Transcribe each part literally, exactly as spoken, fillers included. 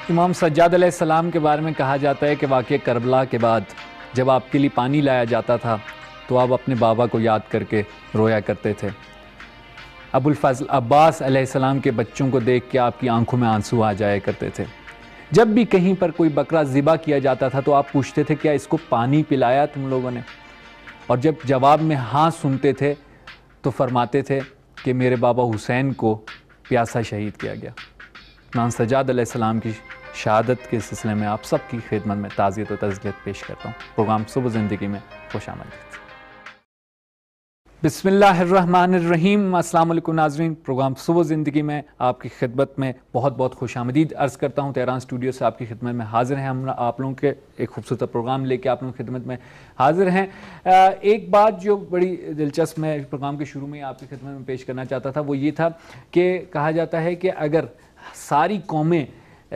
امام سجاد علیہ السلام کے بارے میں کہا جاتا ہے کہ واقعہ کربلا کے بعد جب آپ کے لیے پانی لایا جاتا تھا تو آپ اپنے بابا کو یاد کر کے رویا کرتے تھے۔ ابو الفضل عباس علیہ السلام کے بچوں کو دیکھ کے آپ کی آنکھوں میں آنسو آ جایا کرتے تھے۔ جب بھی کہیں پر کوئی بکرا ذبح کیا جاتا تھا تو آپ پوچھتے تھے کیا اس کو پانی پلایا تم لوگوں نے؟ اور جب جواب میں ہاں سنتے تھے تو فرماتے تھے کہ میرے بابا حسین کو پیاسا شہید کیا گیا۔ امام سجاد علیہ السلام کی شہادت کے سلسلے میں آپ سب کی خدمت میں تعزیت و تذکیت پیش کرتا ہوں۔ پروگرام صبح زندگی میں خوش آمدید۔ بسم اللہ الرحمن الرحیم۔ السلام علیکم ناظرین، پروگرام صبح زندگی میں آپ کی خدمت میں بہت بہت خوش آمدید عرض کرتا ہوں۔ تہران اسٹوڈیو سے آپ کی خدمت میں حاضر ہیں، ہم آپ لوگوں کے ایک خوبصورت پروگرام لے کے آپ لوگوں کی خدمت میں حاضر ہیں۔ ایک بات جو بڑی دلچسپ میں پروگرام کے شروع میں آپ کی خدمت میں پیش کرنا چاہتا تھا وہ یہ تھا کہ کہا جاتا ہے کہ اگر ساری قومیں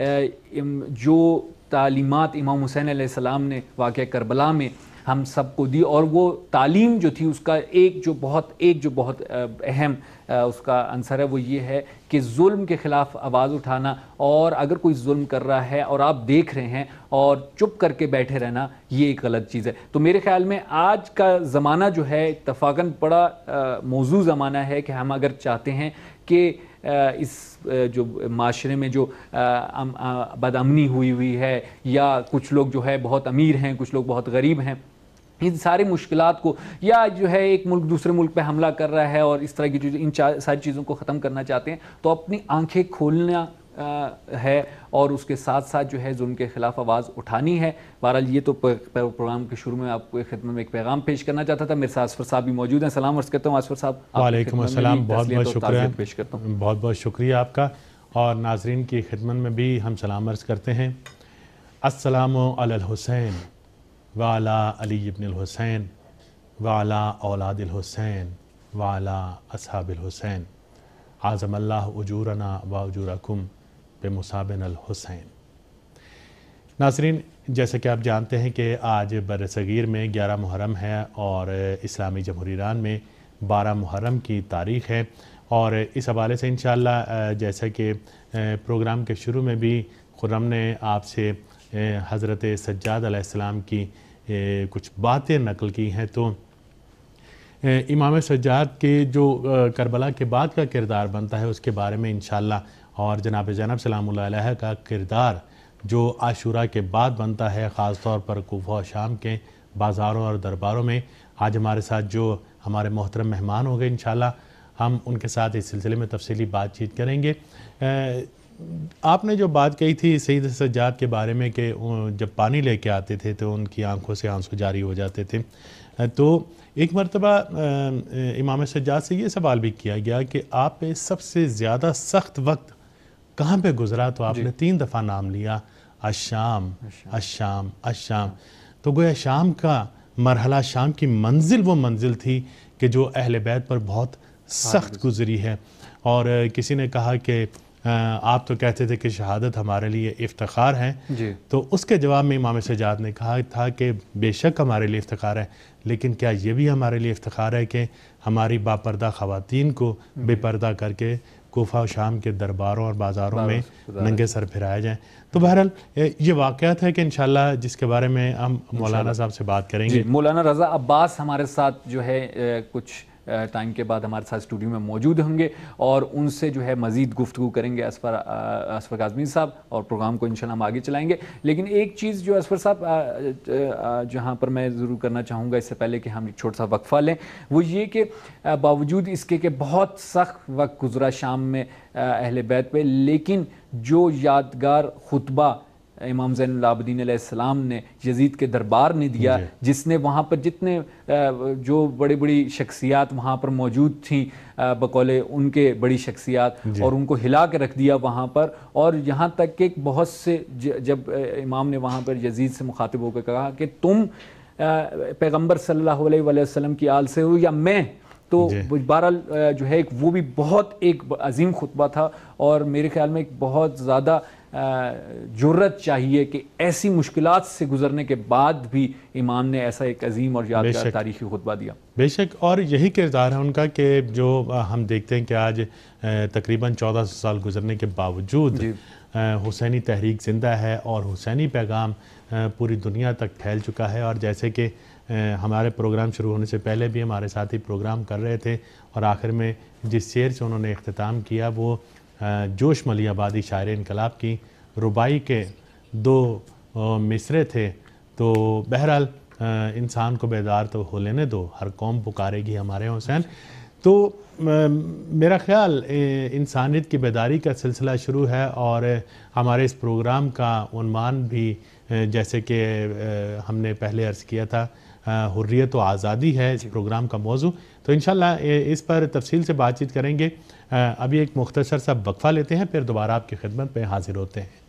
جو تعلیمات امام حسین علیہ السلام نے واقعہ کربلا میں ہم سب کو دی، اور وہ تعلیم جو تھی اس کا ایک جو بہت ایک جو بہت اہم اس کا عنصر ہے وہ یہ ہے کہ ظلم کے خلاف آواز اٹھانا، اور اگر کوئی ظلم کر رہا ہے اور آپ دیکھ رہے ہیں اور چپ کر کے بیٹھے رہنا، یہ ایک غلط چیز ہے۔ تو میرے خیال میں آج کا زمانہ جو ہے اتفاقاً بڑا موضوع زمانہ ہے کہ ہم اگر چاہتے ہیں کہ اس جو معاشرے میں جو بد امنی ہوئی ہوئی ہے، یا کچھ لوگ جو ہے بہت امیر ہیں، کچھ لوگ بہت غریب ہیں، ان ساری مشکلات کو، یا جو ہے ایک ملک دوسرے ملک پہ حملہ کر رہا ہے اور اس طرح کی جو ان ساری چیزوں کو ختم کرنا چاہتے ہیں، تو اپنی آنکھیں کھولنا ہے اور اس کے ساتھ ساتھ جو ہے ظلم کے خلاف آواز اٹھانی ہے۔ بہرحال یہ تو پروگرام کے شروع میں آپ کو خدمت میں ایک پیغام پیش کرنا چاہتا تھا۔ میرے ساتھ اسفر صاحب بھی موجود ہیں، سلام عرض کرتا ہوں اسفر صاحب۔ وعلیکم السلام، بہت بہت شکریہ پیش کرتا ہوں بہت بہت شکریہ آپ کا، اور ناظرین کی خدمت میں بھی ہم سلام عرض کرتے ہیں۔ السلام علی الحسین وعلی علی ابن الحسین وعلی اولاد الحسین وعلی اصحاب الحسین، اعظم اللہ اجورنا و اجورکم بمصابنا الحسین۔ ناظرین، جیسے کہ آپ جانتے ہیں کہ آج بر صغیر میں گیارہ محرم ہے اور اسلامی جمہوریہ ایران میں بارہ محرم کی تاریخ ہے، اور اس حوالے سے انشاءاللہ جیسا کہ پروگرام کے شروع میں بھی خرم نے آپ سے حضرت سجاد علیہ السلام کی کچھ باتیں نقل کی ہیں، تو امام سجاد کے جو کربلا کے بعد کا کردار بنتا ہے اس کے بارے میں انشاءاللہ، اور جناب زینب سلام اللہ علیہ کا کردار جو عاشورہ کے بعد بنتا ہے، خاص طور پر کوفہ و شام کے بازاروں اور درباروں میں، آج ہمارے ساتھ جو ہمارے محترم مہمان ہوں گے انشاءاللہ ہم ان کے ساتھ اس سلسلے میں تفصیلی بات چیت کریں گے۔ آپ نے جو بات کہی تھی سید سجاد کے بارے میں کہ جب پانی لے کے آتے تھے تو ان کی آنکھوں سے آنسو جاری ہو جاتے تھے، تو ایک مرتبہ امام سجاد سے یہ سوال بھی کیا گیا کہ آپ پہ سب سے زیادہ سخت وقت کہاں پہ گزرا، تو آپ نے تین دفعہ نام لیا، الشام الشام الشام۔ تو گویا شام کا مرحلہ، شام کی منزل وہ منزل تھی کہ جو اہل بیت پر بہت سخت گزری ہے، اور کسی نے کہا کہ آپ تو کہتے تھے کہ شہادت ہمارے لیے افتخار ہے، تو اس کے جواب میں امام سجاد نے کہا تھا کہ بے شک ہمارے لیے افتخار ہے، لیکن کیا یہ بھی ہمارے لیے افتخار ہے کہ ہماری باپردہ خواتین کو بے پردہ کر کے کوفہ و شام کے درباروں اور بازاروں میں ننگے سر پھرائے جائیں۔ تو بہرحال یہ واقعات ہے کہ انشاءاللہ جس کے بارے میں ہم مولانا صاحب سے بات کریں گے۔ مولانا رضا عباس ہمارے ساتھ جو ہے کچھ ٹائم کے بعد ہمارے ساتھ اسٹوڈیو میں موجود ہوں گے، اور ان سے جو ہے مزید گفتگو کریں گے اسفر اسفر کاظمی صاحب، اور پروگرام کو انشاءاللہ ہم آگے چلائیں گے۔ لیکن ایک چیز جو اسفر صاحب جہاں پر میں ضرور کرنا چاہوں گا اس سے پہلے کہ ہم ایک چھوٹا سا وقفہ لیں، وہ یہ کہ باوجود اس کے کہ بہت سخت وقت گزرا شام میں اہل بیت پہ، لیکن جو یادگار خطبہ امام زین العابدین علیہ السلام نے یزید کے دربار نے دیا، جس نے وہاں پر جتنے جو بڑی بڑی شخصیات وہاں پر موجود تھیں، بقول ان کے بڑی شخصیات، اور ان کو ہلا کے رکھ دیا وہاں پر، اور یہاں تک کہ بہت سے جب امام نے وہاں پر یزید سے مخاطب ہو کے کہا کہ تم پیغمبر صلی اللہ علیہ وآلہ وسلم کی آل سے ہو یا میں، تو بہرحال جو ہے وہ بھی بہت ایک عظیم خطبہ تھا، اور میرے خیال میں ایک بہت زیادہ جرت چاہیے کہ ایسی مشکلات سے گزرنے کے بعد بھی امام نے ایسا ایک عظیم اور یادگار تاریخی خطبہ دیا. بے شک، اور یہی کردار ہے ان کا کہ جو ہم دیکھتے ہیں کہ آج تقریباً چودہ سو سال گزرنے کے باوجود جی. حسینی تحریک زندہ ہے اور حسینی پیغام پوری دنیا تک پھیل چکا ہے. اور جیسے کہ ہمارے پروگرام شروع ہونے سے پہلے بھی ہمارے ساتھی پروگرام کر رہے تھے اور آخر میں جس شعر سے انہوں نے اختتام کیا وہ جوش ملی آبادی شاعر انقلاب کی ربائی کے دو مصرے تھے. تو بہرحال انسان کو بیدار تو ہو لینے دو، ہر قوم پکارے گی ہمارے حسین. تو میرا خیال انسانیت کی بیداری کا سلسلہ شروع ہے اور ہمارے اس پروگرام کا عنوان بھی جیسے کہ ہم نے پہلے عرض کیا تھا حریت و آزادی ہے اس پروگرام کا موضوع. تو انشاءاللہ اس پر تفصیل سے بات چیت کریں گے. ابھی ایک مختصر سا وقفہ لیتے ہیں، پھر دوبارہ آپ کی خدمت پہ حاضر ہوتے ہیں.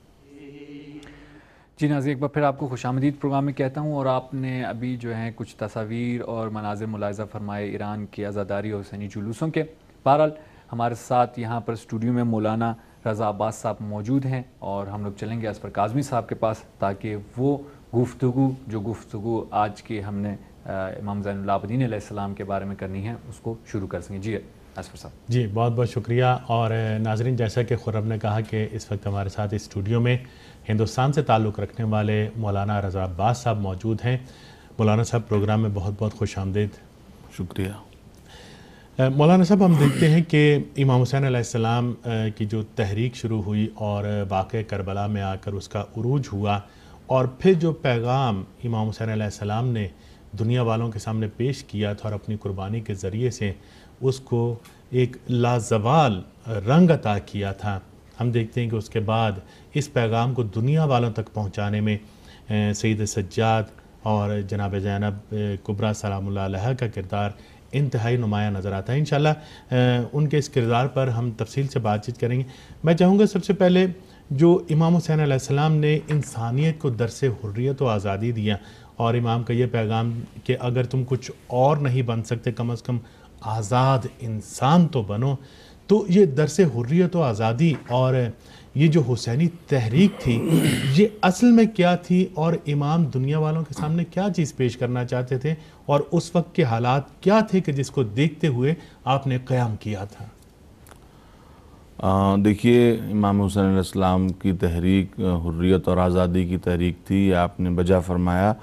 جی ناظرین، ایک بار پھر آپ کو خوش آمدید پروگرام میں کہتا ہوں. اور آپ نے ابھی جو ہیں کچھ تصاویر اور مناظر ملاحظہ فرمائے ایران کی عزاداری اور حسینی جلوسوں کے. بہرحال ہمارے ساتھ یہاں پر اسٹوڈیو میں مولانا رضا عباس صاحب موجود ہیں اور ہم لوگ چلیں گے اسفر کاظمی صاحب کے پاس تاکہ وہ گفتگو جو گفتگو آج کی ہم نے امام زین العابدین علیہ السلام کے بارے میں کرنی ہے اس کو شروع کر سکیں. جی اسفر صاحب. جی بہت بہت شکریہ. اور ناظرین، جیسا کہ خرم نے کہا کہ اس وقت ہمارے ساتھ اسٹوڈیو میں ہندوستان سے تعلق رکھنے والے مولانا رضا عباس صاحب موجود ہیں. مولانا صاحب پروگرام میں بہت بہت خوش آمدید. شکریہ. مولانا صاحب، ہم دیکھتے ہیں کہ امام حسین علیہ السلام کی جو تحریک شروع ہوئی اور واقع کربلا میں آ کر اس کا عروج ہوا اور پھر جو پیغام امام حسین علیہ السلام نے دنیا والوں کے سامنے پیش کیا تھا اور اپنی قربانی کے ذریعے سے اس کو ایک لازوال رنگ عطا کیا تھا، ہم دیکھتے ہیں کہ اس کے بعد اس پیغام کو دنیا والوں تک پہنچانے میں سید سجاد اور جناب زینب کبریٰ سلام اللہ علیہ کا کردار انتہائی نمایاں نظر آتا ہے. انشاءاللہ ان کے اس کردار پر ہم تفصیل سے بات چیت کریں گے. میں چاہوں گا سب سے پہلے جو امام حسین علیہ السلام نے انسانیت کو درس حریت و آزادی دیا اور امام کا یہ پیغام کہ اگر تم کچھ اور نہیں بن سکتے کم از کم آزاد انسان تو بنو، تو یہ درس حریت و آزادی اور یہ جو حسینی تحریک تھی یہ اصل میں کیا تھی اور امام دنیا والوں کے سامنے کیا چیز پیش کرنا چاہتے تھے اور اس وقت کے حالات کیا تھے کہ جس کو دیکھتے ہوئے آپ نے قیام کیا تھا؟ دیکھیے، امام حسین علیہ السلام کی تحریک حریت اور آزادی کی تحریک تھی، آپ نے بجا فرمایا.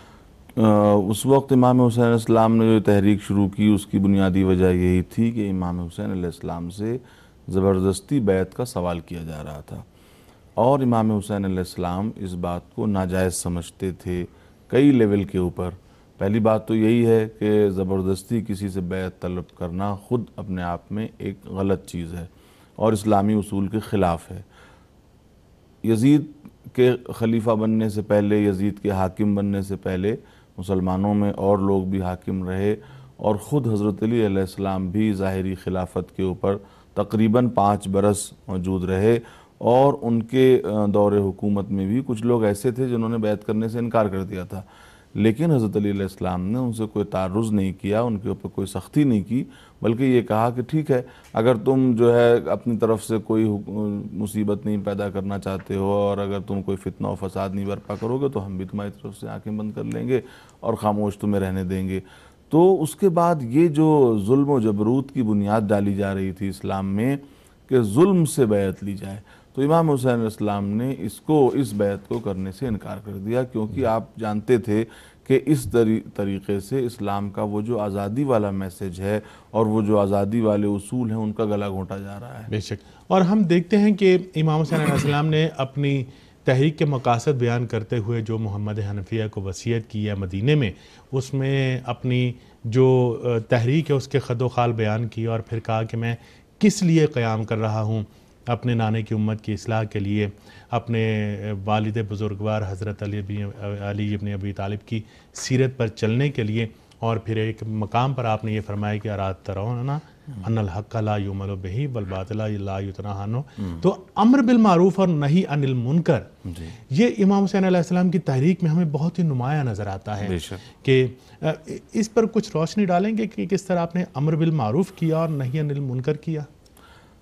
اس وقت امام حسین علیہ السلام نے جو تحریک شروع کی اس کی بنیادی وجہ یہی تھی کہ امام حسین علیہ السلام سے زبردستی بیعت کا سوال کیا جا رہا تھا اور امام حسین علیہ السلام اس بات کو ناجائز سمجھتے تھے کئی لیول کے اوپر. پہلی بات تو یہی ہے کہ زبردستی کسی سے بیعت طلب کرنا خود اپنے آپ میں ایک غلط چیز ہے اور اسلامی اصول کے خلاف ہے. یزید کے خلیفہ بننے سے پہلے، یزید کے حاکم بننے سے پہلے مسلمانوں میں اور لوگ بھی حاکم رہے اور خود حضرت علی علیہ السلام بھی ظاہری خلافت کے اوپر تقریباً پانچ برس موجود رہے اور ان کے دور حکومت میں بھی کچھ لوگ ایسے تھے جنہوں نے بیعت کرنے سے انکار کر دیا تھا، لیکن حضرت علی علیہ السلام نے ان سے کوئی تعرض نہیں کیا، ان کے اوپر کوئی سختی نہیں کی، بلکہ یہ کہا کہ ٹھیک ہے اگر تم جو ہے اپنی طرف سے کوئی مصیبت نہیں پیدا کرنا چاہتے ہو اور اگر تم کوئی فتنہ و فساد نہیں برپا کرو گے تو ہم بھی تمہاری طرف سے آنکھیں بند کر لیں گے اور خاموش تمہیں رہنے دیں گے. تو اس کے بعد یہ جو ظلم و جبروت کی بنیاد ڈالی جا رہی تھی اسلام میں کہ ظلم سے بیعت لی جائے، تو امام حسین علیہ السلام نے اس کو اس بیعت کو کرنے سے انکار کر دیا، کیونکہ آپ جانتے تھے کہ اس طریقے سے اسلام کا وہ جو آزادی والا میسج ہے اور وہ جو آزادی والے اصول ہیں ان کا گلا گھونٹا جا رہا ہے. بے شک. اور ہم دیکھتے ہیں کہ امام حسین علیہ السلام نے اپنی تحریک کے مقاصد بیان کرتے ہوئے جو محمد حنفیہ کو وصیت کی ہے مدینے میں، اس میں اپنی جو تحریک ہے اس کے خد و خال بیان کی اور پھر کہا کہ میں کس لیے قیام کر رہا ہوں، اپنے نانے کی امت کی اصلاح کے لیے، اپنے والد بزرگوار حضرت علی علی ابن ابی طالب کی سیرت پر چلنے کے لیے. اور پھر ایک مقام پر آپ نے یہ فرمایا کہ اراد ترونا ان الحق لا یعمل بہ والباطل لا یتناہی عنہ. تو امر بالمعروف اور نہی عن المنکر یہ امام حسین علیہ السلام کی تحریک میں ہمیں بہت ہی نمایاں نظر آتا ہے کہ اس پر کچھ روشنی ڈالیں گے کہ کس طرح آپ نے امر بالمعروف کیا اور نہی عن المنکر کیا.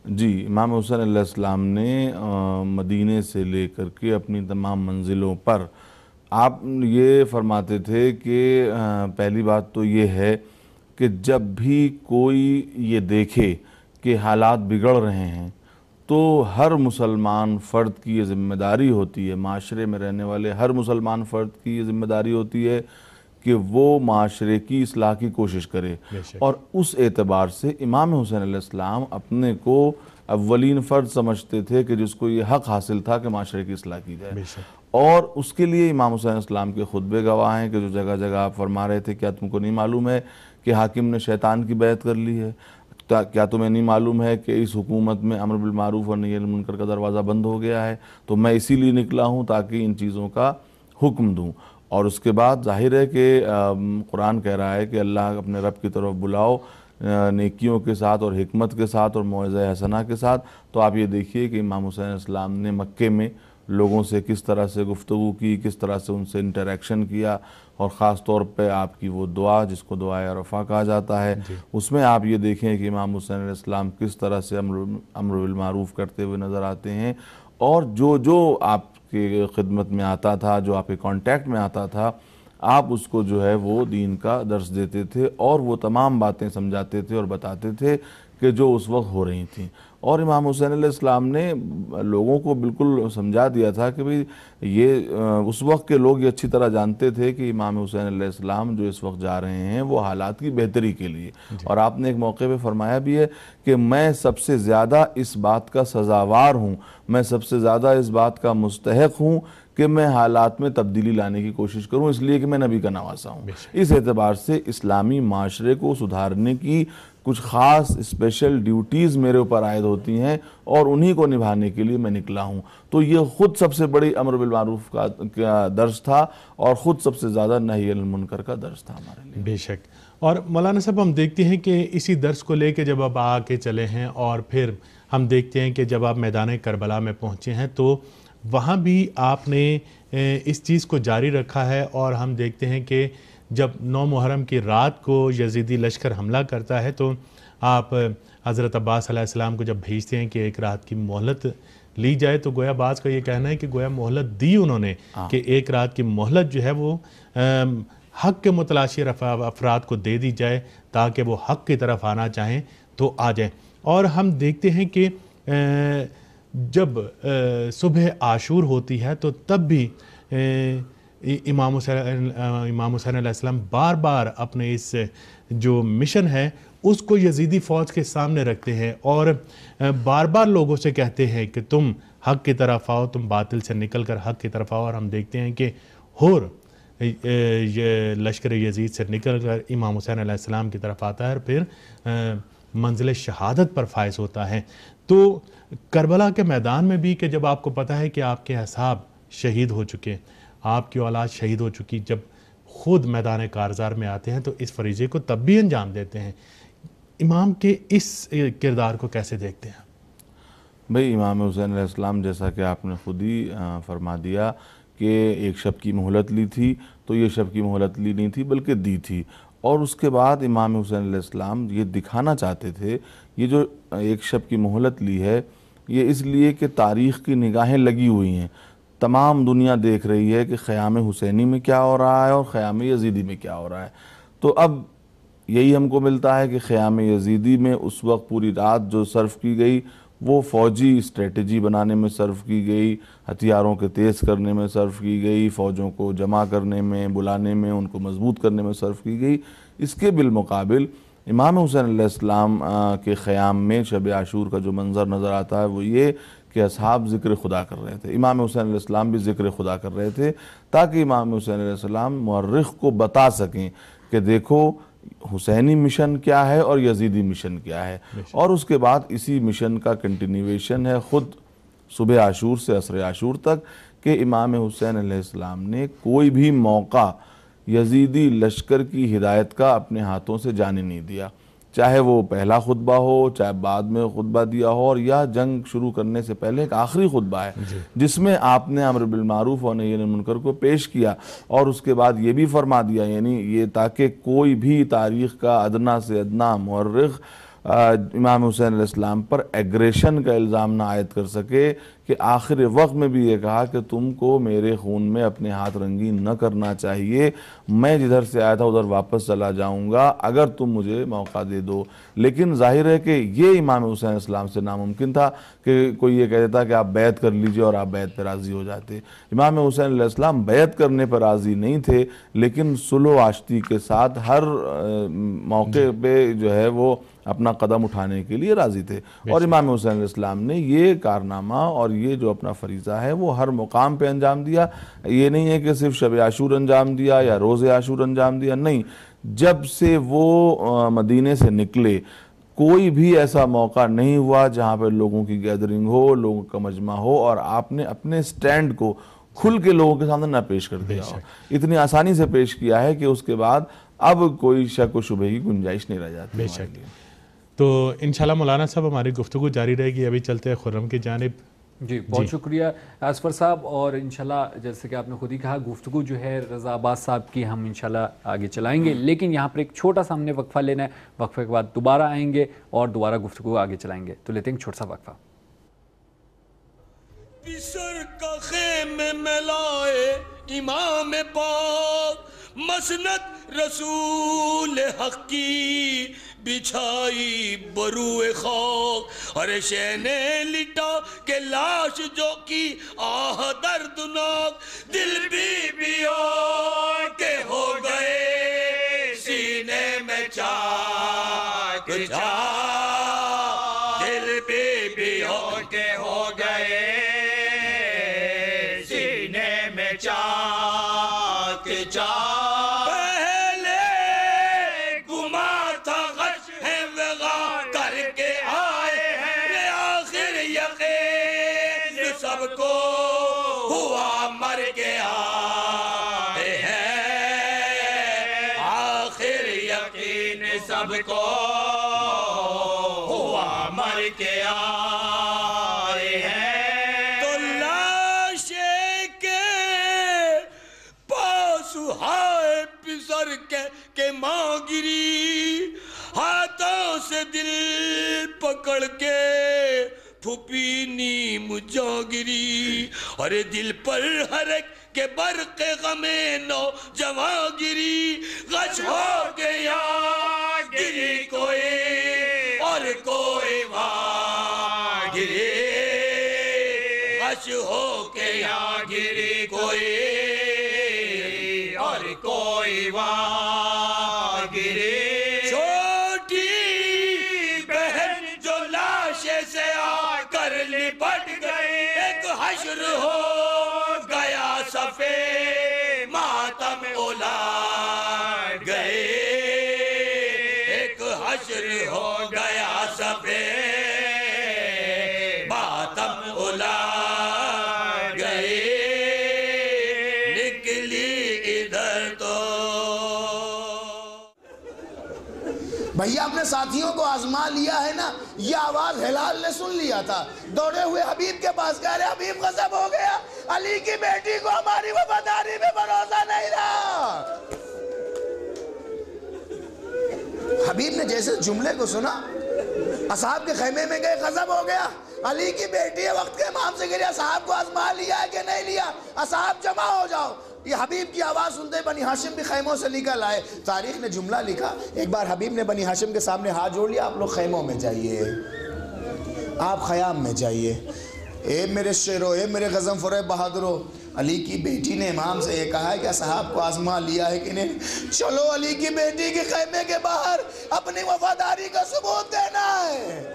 جی، امام حسین علیہ السلام نے مدینے سے لے کر کے اپنی تمام منزلوں پر آپ یہ فرماتے تھے کہ پہلی بات تو یہ ہے کہ جب بھی کوئی یہ دیکھے کہ حالات بگڑ رہے ہیں تو ہر مسلمان فرد کی یہ ذمہ داری ہوتی ہے، معاشرے میں رہنے والے ہر مسلمان فرد کی یہ ذمہ داری ہوتی ہے کہ وہ معاشرے کی اصلاح کی کوشش کرے، اور اس اعتبار سے امام حسین علیہ السلام اپنے کو اولین فرد سمجھتے تھے کہ جس کو یہ حق حاصل تھا کہ معاشرے کی اصلاح کی جائے، اور اس کے لیے امام حسین علیہ السلام کے خطبے گواہ ہیں کہ جو جگہ جگہ آپ فرما رہے تھے، کیا تم کو نہیں معلوم ہے کہ حاکم نے شیطان کی بیعت کر لی ہے؟ کیا تمہیں نہیں معلوم ہے کہ اس حکومت میں امر بالمعروف اور نہی عن المنکر کا دروازہ بند ہو گیا ہے؟ تو میں اسی لیے نکلا ہوں تاکہ ان چیزوں کا حکم دوں۔ اور اس کے بعد ظاہر ہے کہ قرآن کہہ رہا ہے کہ اللہ اپنے رب کی طرف بلاؤ نیکیوں کے ساتھ اور حکمت کے ساتھ اور موعظہ حسنہ کے ساتھ۔ تو آپ یہ دیکھیے کہ امام حسین علیہ السلام نے مکے میں لوگوں سے کس طرح سے گفتگو کی، کس طرح سے ان سے انٹریکشن کیا، اور خاص طور پہ آپ کی وہ دعا جس کو دعائے عرفہ کہا جاتا ہے، اس میں آپ یہ دیکھیں کہ امام حسین علیہ السلام کس طرح سے امر بالمعروف کرتے ہوئے نظر آتے ہیں، اور جو جو آپ کی خدمت میں آتا تھا، جو آپ کے کانٹیکٹ میں آتا تھا، آپ اس کو جو ہے وہ دین کا درس دیتے تھے اور وہ تمام باتیں سمجھاتے تھے اور بتاتے تھے کہ جو اس وقت ہو رہی تھیں۔ اور امام حسین علیہ السلام نے لوگوں کو بالکل سمجھا دیا تھا کہ بھئی یہ اس وقت کے لوگ یہ اچھی طرح جانتے تھے کہ امام حسین علیہ السلام جو اس وقت جا رہے ہیں وہ حالات کی بہتری کے لیے، اور آپ نے ایک موقع پہ فرمایا بھی ہے کہ میں سب سے زیادہ اس بات کا سزاوار ہوں، میں سب سے زیادہ اس بات کا مستحق ہوں کہ میں حالات میں تبدیلی لانے کی کوشش کروں، اس لیے کہ میں نبی کا نواسا ہوں۔ اس اعتبار سے اسلامی معاشرے کو سدھارنے کی کچھ خاص اسپیشل ڈیوٹیز میرے اوپر عائد ہوتی ہیں، اور انہی کو نبھانے کے لیے میں نکلا ہوں۔ تو یہ خود سب سے بڑی امر بالمعروف کا درس تھا اور خود سب سے زیادہ نہی عن المنکر کا درس تھا ہمارے لیے۔ بے شک۔ اور مولانا صاحب ہم دیکھتے ہیں کہ اسی درس کو لے کے جب آپ آ کے چلے ہیں، اور پھر ہم دیکھتے ہیں کہ جب آپ میدان کربلا میں پہنچے ہیں تو وہاں بھی آپ نے اس چیز کو جاری رکھا ہے، اور ہم دیکھتے ہیں کہ جب نو محرم کی رات کو یزیدی لشکر حملہ کرتا ہے تو آپ حضرت عباس علیہ السلام کو جب بھیجتے ہیں کہ ایک رات کی مہلت لی جائے، تو گویا بعض کا یہ کہنا ہے کہ گویا مہلت دی انہوں نے کہ ایک رات کی مہلت جو ہے وہ حق کے متلاشی افراد کو دے دی جائے تاکہ وہ حق کی طرف آنا چاہیں تو آ جائیں۔ اور ہم دیکھتے ہیں کہ جب صبح عاشور ہوتی ہے تو تب بھی امام حسین امام حسین علیہ السلام بار بار اپنے اس جو مشن ہے اس کو یزیدی فوج کے سامنے رکھتے ہیں، اور بار بار لوگوں سے کہتے ہیں کہ تم حق کی طرف آؤ، تم باطل سے نکل کر حق کی طرف آؤ۔ اور ہم دیکھتے ہیں کہ ہور یہ لشکر یزید سے نکل کر امام حسین علیہ السلام کی طرف آتا ہے اور پھر منزل شہادت پر فائز ہوتا ہے۔ تو کربلا کے میدان میں بھی کہ جب آپ کو پتہ ہے کہ آپ کے اصحاب شہید ہو چکے، آپ کی اولاد شہید ہو چکی، جب خود میدان کارزار میں آتے ہیں تو اس فریضے کو تب بھی انجام دیتے ہیں۔ امام کے اس کردار کو کیسے دیکھتے ہیں؟ بھئی امام حسین علیہ السلام جیسا کہ آپ نے خود ہی فرما دیا کہ ایک شب کی مہلت لی تھی، تو یہ شب کی مہلت لی نہیں تھی بلکہ دی تھی، اور اس کے بعد امام حسین علیہ السلام یہ دکھانا چاہتے تھے یہ جو ایک شب کی مہلت لی ہے یہ اس لیے کہ تاریخ کی نگاہیں لگی ہوئی ہیں، تمام دنیا دیکھ رہی ہے کہ خیام حسینی میں کیا ہو رہا ہے اور خیام یزیدی میں کیا ہو رہا ہے۔ تو اب یہی ہم کو ملتا ہے کہ خیام یزیدی میں اس وقت پوری رات جو صرف کی گئی وہ فوجی اسٹریٹجی بنانے میں صرف کی گئی، ہتھیاروں کے تیز کرنے میں صرف کی گئی، فوجوں کو جمع کرنے میں، بلانے میں، ان کو مضبوط کرنے میں صرف کی گئی۔ اس کے بالمقابل امام حسین علیہ السلام کے خیام میں شب عاشور کا جو منظر نظر آتا ہے وہ یہ کہ اصحاب ذکر خدا کر رہے تھے، امام حسین علیہ السلام بھی ذکر خدا کر رہے تھے، تاکہ امام حسین علیہ السلام مورخ کو بتا سکیں کہ دیکھو حسینی مشن کیا ہے اور یزیدی مشن کیا ہے۔ اور اس کے بعد اسی مشن کا کنٹینیویشن ہے خود صبح عاشور سے عصر عاشور تک کہ امام حسین علیہ السلام نے کوئی بھی موقع یزیدی لشکر کی ہدایت کا اپنے ہاتھوں سے جانے نہیں دیا، چاہے وہ پہلا خطبہ ہو، چاہے بعد میں خطبہ دیا ہو، اور یا جنگ شروع کرنے سے پہلے ایک آخری خطبہ ہے جس میں آپ نے امر بالمعروف اور نہی عن المنکر کو پیش کیا، اور اس کے بعد یہ بھی فرما دیا، یعنی یہ تاکہ کوئی بھی تاریخ کا ادنا سے ادنا مورخ امام حسین علیہ السلام پر ایگریشن کا الزام نہ عائد کر سکے کہ آخر وقت میں بھی یہ کہا کہ تم کو میرے خون میں اپنے ہاتھ رنگین نہ کرنا چاہیے، میں جدھر سے آیا تھا ادھر واپس چلا جاؤں گا اگر تم مجھے موقع دے دو۔ لیکن ظاہر ہے کہ یہ امام حسین علیہ السلام سے ناممکن تھا کہ کوئی یہ کہہ دیتا کہ آپ بیعت کر لیجئے اور آپ بیعت پہ راضی ہو جاتے۔ امام حسین علیہ السلام بیعت کرنے پر راضی نہیں تھے، لیکن صلح و آشتی کے ساتھ ہر موقع پہ جو ہے وہ اپنا قدم اٹھانے کے لیے راضی تھے، اور امام حسین علیہ السلام نے یہ کارنامہ اور یہ جو اپنا فریضہ ہے وہ ہر مقام پہ انجام دیا۔ یہ نہیں ہے کہ صرف شب عاشور انجام دیا یا روز عاشور انجام دیا، نہیں، جب سے وہ مدینے سے نکلے کوئی بھی ایسا موقع نہیں ہوا جہاں پہ لوگوں کی گیدرنگ ہو، لوگوں کا مجمع ہو اور آپ نے اپنے سٹینڈ کو کھل کے لوگوں کے سامنے نہ پیش کر دیا ہو۔ اتنی آسانی سے پیش کیا ہے کہ اس کے بعد اب کوئی شک و شبہ کی گنجائش نہیں رہ جاتی۔ بے شک۔ تو انشاءاللہ مولانا صاحب ہماری گفتگو جاری رہے گی، ابھی چلتے ہیں خرم کی جانب۔ جی بہت شکریہ اسفر صاحب، اور انشاءاللہ جیسے کہ آپ نے خود ہی کہا گفتگو جو ہے رضا عباس صاحب کی ہم انشاءاللہ آگے چلائیں گے، لیکن یہاں پر ایک چھوٹا سا ہم نے وقفہ لینا ہے، وقفے کے بعد دوبارہ آئیں گے اور دوبارہ گفتگو آگے چلائیں گے، تو لیتے ہیں چھوٹا سا وقفہ۔ بسر کا خیمے میں لائے امام پاک، مسند رسول حق کی بچھائی بروئے خاک، اور شینے لٹا کے لاش جو کی آہ دردناک، دل بی بیوں کے ہو گئے سینے میں چاک چاک، دل بی بیوں کے ہو گئے سینے میں چاک چاک۔ سب کو ہوا مر کے آئے ہیں، تو لاشے کے پاس ہائے پسر کے کہ ماں گری، ہاتھوں سے دل پکڑ کے پھپی نیم جا گری، اور دل پر ہر ایک کہ برق غم نوجواں گری، غش ہو گیا گری کوئی اور کوئی وہاں گری، غش ہو گیا گری کوئی اور کوئی وہاں گری۔ چھوٹی بہن جو لاشے سے آ کر لپٹ گئی، ایک حشر ہو گیا صفے ماتم اولاد گئے، ایک حشر ہو گیا صفے ماتم اولاد گئے، نکلی ادھر تو۔ بھیا اپنے ساتھیوں کو آزما لیا ہے نا، یہ آواز ہلال نے سن لیا تھا، دوڑے ہوئے حبیب کے پاس کہہ رہے حبیب غضب ہو گیا، علی کی بیٹی کو ہماری وفاداری میں بھروسہ نہیں رہا۔ حبیب نے جیسے جملے کو سنا اصحاب کے خیمے میں گئے، غضب ہو گیا، علی کی بیٹی ہے، وقت کے امام سے گریا، اصحاب کو آزما لیا ہے کہ نہیں لیا، اصحاب جمع ہو جاؤ۔ یہ حبیب کی آواز سنتے بنی ہاشم بھی خیموں سے نکل آئے۔ تاریخ نے جملہ لکھا، ایک بار حبیب نے بنی ہاشم کے سامنے ہاتھ جوڑ لیا، آپ لوگ خیموں میں جائیے، آپ خیام میں جائیے، اے میرے شیرو، اے میرے غضنفر بہادرو، علی کی بیٹی نے امام سے یہ کہا ہے کہ اصحاب کو آزما لیا ہے کہ نہیں، چلو علی کی بیٹی کے خیمے کے باہر اپنی وفاداری کا ثبوت دینا ہے۔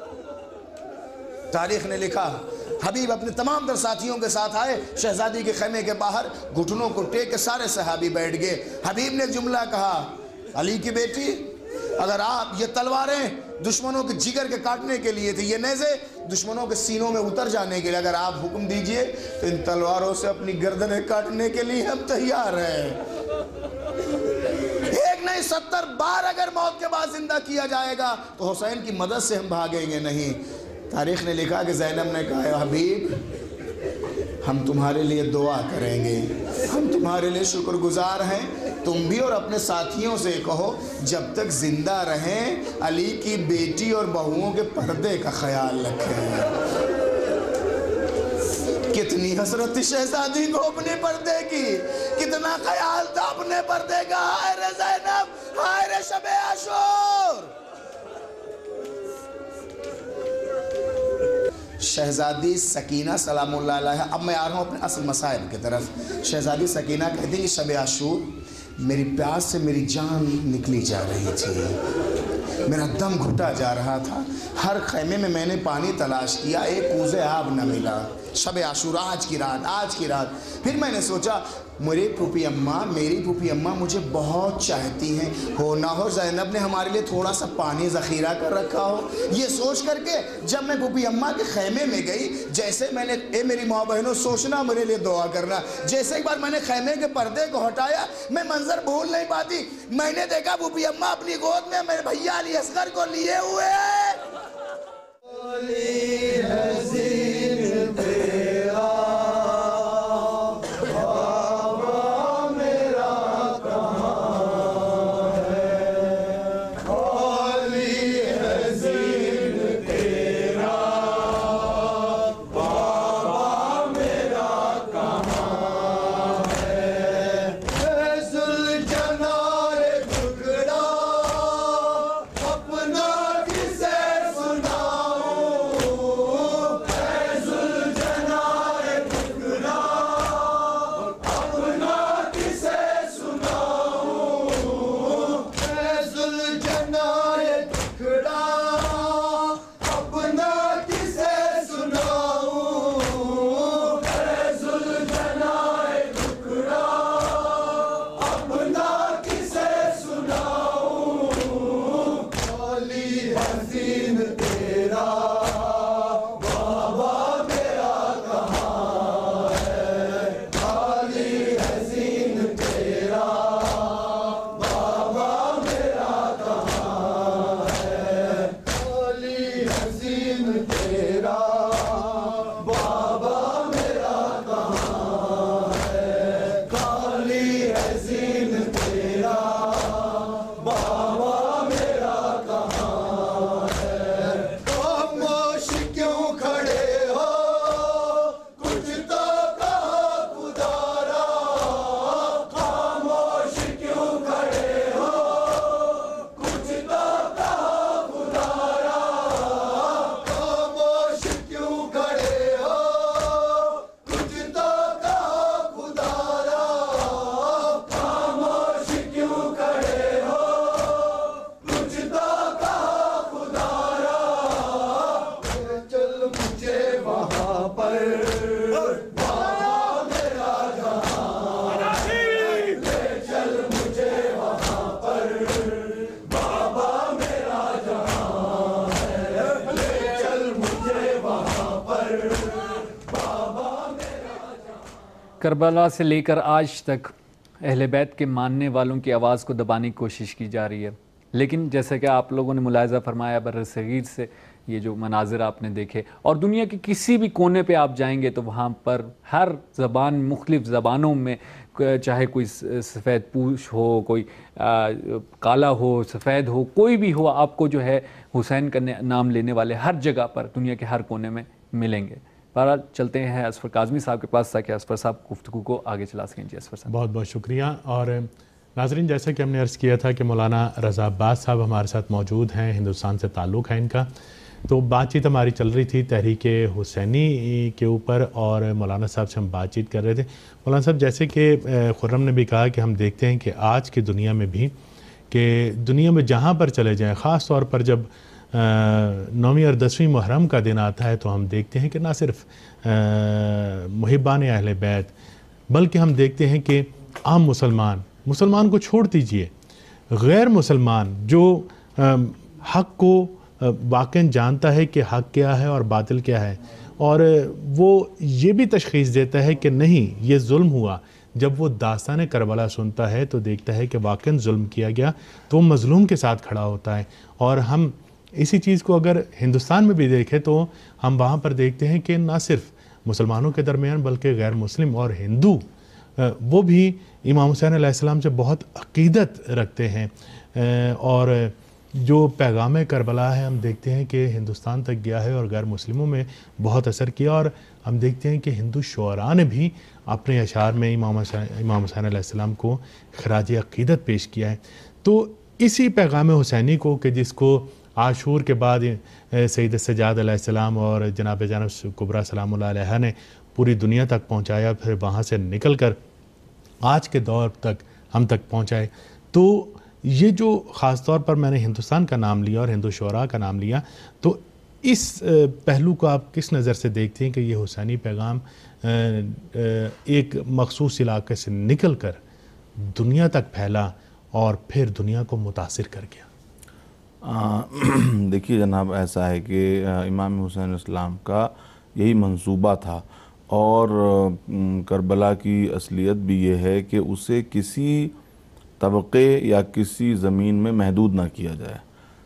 تاریخ نے لکھا حبیب اپنے تمام در ساتھیوں کے ساتھ آئے، شہزادی کے خیمے کے باہر گھٹنوں کو ٹیک کے سارے صحابی بیٹھ گئے۔ حبیب نے جملہ کہا، علی کی بیٹی، اگر آپ یہ تلواریں دشمنوں کے جگر کے کاٹنے کے لیے تھی، یہ نیزے دشمنوں کے سینوں میں اتر جانے کے لیے، اگر آپ حکم دیجئے تو ان تلواروں سے اپنی گردنیں کاٹنے کے لیے ہم تیار ہیں۔ ایک نہیں ستر بار اگر موت کے بعد زندہ کیا جائے گا تو حسین کی مدد سے ہم بھاگیں گے نہیں۔ تاریخ نے لکھا کہ زینب نے کہا، حبیب ہم تمہارے لیے دعا کریں گے، ہم تمہارے لیے شکر گزار ہیں تم بھی اور اپنے ساتھیوں سے کہو جب تک زندہ رہیں علی کی بیٹی اور بہوؤں کے پردے کا خیال رکھیں۔ کتنی حسرت شہزادی کو اپنے پردے کی، کتنا خیال تھا اپنے پردے کا۔ ہائے رے زینب، ہائے رے شب عاشور۔ شہزادی سکینہ سلام اللہ علیہ، اب میں آ رہا ہوں اپنے اصل مسائل کی طرف۔ شہزادی سکینہ کہتی کہ شب عاشور میری پیاس سے میری جان نکلی جا رہی تھی، میرا دم گھٹا جا رہا تھا، ہر خیمے میں میں نے پانی تلاش کیا، ایک کوزے آب نہ ملا۔ شب عاشور آج کی رات، آج کی رات۔ پھر میں نے سوچا میری پھوپھی اماں میری پھوپھی اماں مجھے بہت چاہتی ہیں، ہو نہ ہو زینب نے ہمارے لیے تھوڑا سا پانی ذخیرہ کر رکھا ہو۔ یہ سوچ کر کے جب میں پھوپھی اماں کے خیمے میں گئی، جیسے میں نے اے میری ماں بہنوں سوچنا میرے لیے دعا کرنا، جیسے ایک بار میں نے خیمے کے پردے کو ہٹایا میں منظر بھول نہیں پاتی، میں نے دیکھا پھوپھی اماں اپنی گود میں میرے بھیا علی اصغر کو لیے ہوئے ہیں۔ کربلا سے لے کر آج تک اہل بیت کے ماننے والوں کی آواز کو دبانے کی کوشش کی جا رہی ہے، لیکن جیسا کہ آپ لوگوں نے ملاحظہ فرمایا بر صغیر سے یہ جو مناظر آپ نے دیکھے، اور دنیا کے کسی بھی کونے پہ آپ جائیں گے تو وہاں پر ہر زبان مختلف زبانوں میں، چاہے کوئی سفید پوش ہو، کوئی کالا ہو، سفید ہو، کوئی بھی ہو، آپ کو جو ہے حسین کا نام لینے والے ہر جگہ پر دنیا کے ہر کونے میں ملیں گے۔ بہرحال چلتے ہیں اسفر کاظمی صاحب کے پاس تاکہ اسفر صاحب گفتگو کو آگے چلا سکیں۔ جی اسفر صاحب، بہت بہت شکریہ۔ اور ناظرین، جیسا کہ ہم نے عرض کیا تھا کہ مولانا رضا عباس صاحب ہمارے ساتھ موجود ہیں، ہندوستان سے تعلق ہے ان کا، تو بات چیت ہماری چل رہی تھی تحریک حسینی کے اوپر، اور مولانا صاحب سے ہم بات چیت کر رہے تھے۔ مولانا صاحب، جیسے کہ خرم نے بھی کہا کہ ہم دیکھتے ہیں کہ آج کی دنیا میں بھی، کہ دنیا میں جہاں پر چلے جائیں، خاص طور پر جب نویں اور دسویں محرم کا دن آتا ہے تو ہم دیکھتے ہیں کہ نہ صرف محبان اہل بیت، بلکہ ہم دیکھتے ہیں کہ عام مسلمان مسلمان کو چھوڑ دیجئے، غیر مسلمان جو حق کو واقعاً جانتا ہے کہ حق کیا ہے اور باطل کیا ہے، اور وہ یہ بھی تشخیص دیتا ہے کہ نہیں یہ ظلم ہوا، جب وہ داستان کربلا سنتا ہے تو دیکھتا ہے کہ واقعاً ظلم کیا گیا، تو وہ مظلوم کے ساتھ کھڑا ہوتا ہے۔ اور ہم اسی چیز کو اگر ہندوستان میں بھی دیکھیں تو ہم وہاں پر دیکھتے ہیں کہ نہ صرف مسلمانوں کے درمیان بلکہ غیر مسلم اور ہندو وہ بھی امام حسین علیہ السلام سے بہت عقیدت رکھتے ہیں، اور جو پیغام کربلا ہے ہم دیکھتے ہیں کہ ہندوستان تک گیا ہے اور غیر مسلموں میں بہت اثر کیا، اور ہم دیکھتے ہیں کہ ہندو شعراء نے بھی اپنے اشعار میں امام حسین امام حسین علیہ السلام کو خراج عقیدت پیش کیا ہے۔ تو اسی پیغام حسینی کو کہ جس کو عاشور کے بعد سید سجاد علیہ السلام اور جناب زینب کبریٰ سلام اللہ علیہا نے پوری دنیا تک پہنچایا، پھر وہاں سے نکل کر آج کے دور تک ہم تک پہنچائے، تو یہ جو خاص طور پر میں نے ہندوستان کا نام لیا اور ہندو شعراء کا نام لیا، تو اس پہلو کو آپ کس نظر سے دیکھتے ہیں کہ یہ حسینی پیغام ایک مخصوص علاقے سے نکل کر دنیا تک پھیلا اور پھر دنیا کو متاثر کر گیا؟ دیکھیے جناب، ایسا ہے کہ امام حسین علیہ السلام کا یہی منصوبہ تھا، اور کربلا کی اصلیت بھی یہ ہے کہ اسے کسی طبقے یا کسی زمین میں محدود نہ کیا جائے۔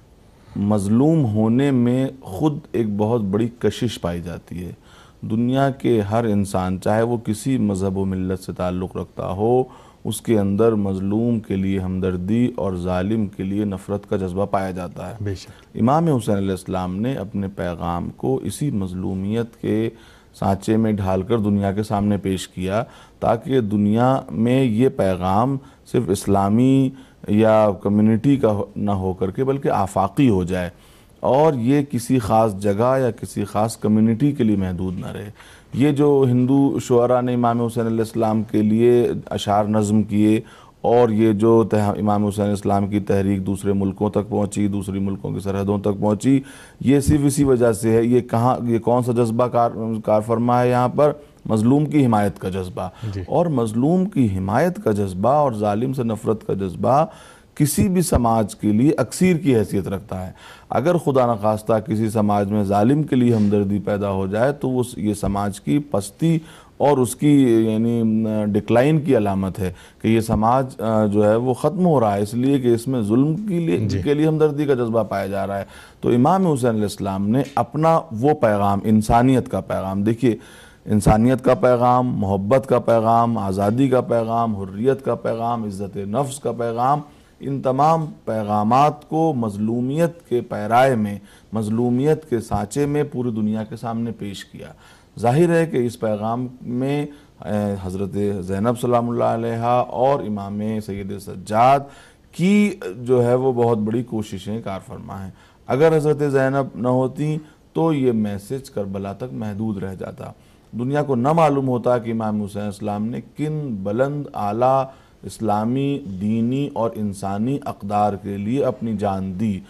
مظلوم ہونے میں خود ایک بہت بڑی کشش پائی جاتی ہے۔ دنیا کے ہر انسان، چاہے وہ کسی مذہب و ملت سے تعلق رکھتا ہو، اس کے اندر مظلوم کے لیے ہمدردی اور ظالم کے لیے نفرت کا جذبہ پایا جاتا ہے۔ بے شک امام حسین علیہ السلام نے اپنے پیغام کو اسی مظلومیت کے سانچے میں ڈھال کر دنیا کے سامنے پیش کیا، تاکہ دنیا میں یہ پیغام صرف اسلامی یا کمیونٹی کا نہ ہو کر کے بلکہ آفاقی ہو جائے، اور یہ کسی خاص جگہ یا کسی خاص کمیونٹی کے لیے محدود نہ رہے۔ یہ جو ہندو شعراء نے امام حسین علیہ السلام کے لیے اشعار نظم کیے، اور یہ جو امام حسین علیہ السلام کی تحریک دوسرے ملکوں تک پہنچی، دوسری ملکوں کی سرحدوں تک پہنچی، یہ صرف اسی وجہ سے ہے۔ یہ کہاں یہ کون سا جذبہ کار کار فرما ہے یہاں پر؟ مظلوم کی حمایت کا جذبہ، جی۔ اور مظلوم کی حمایت کا جذبہ اور ظالم سے نفرت کا جذبہ کسی بھی سماج کے لیے اکسیر کی حیثیت رکھتا ہے۔ اگر خدا نخواستہ کسی سماج میں ظالم کے لیے ہمدردی پیدا ہو جائے تو وہ یہ سماج کی پستی اور اس کی یعنی ڈکلائن کی علامت ہے کہ یہ سماج جو ہے وہ ختم ہو رہا ہے، اس لیے کہ اس میں ظلم کے لیے کے لیے ہمدردی کا جذبہ پایا جا رہا ہے۔ تو امام حسین علیہ السلام نے اپنا وہ پیغام، انسانیت کا پیغام، دیکھیے انسانیت کا پیغام، محبت کا پیغام، آزادی کا پیغام، حریت کا پیغام، عزت نفس کا پیغام، ان تمام پیغامات کو مظلومیت کے پیرائے میں، مظلومیت کے سانچے میں پوری دنیا کے سامنے پیش کیا۔ ظاہر ہے کہ اس پیغام میں حضرت زینب سلام اللہ علیہا اور امام سید سجاد کی جو ہے وہ بہت بڑی کوششیں کار فرما ہیں۔ اگر حضرت زینب نہ ہوتی تو یہ میسج کربلا تک محدود رہ جاتا، دنیا کو نہ معلوم ہوتا کہ امام حسین السلام نے کن بلند اعلیٰ اسلامی، دینی اور انسانی اقدار کے لیے اپنی جان دی۔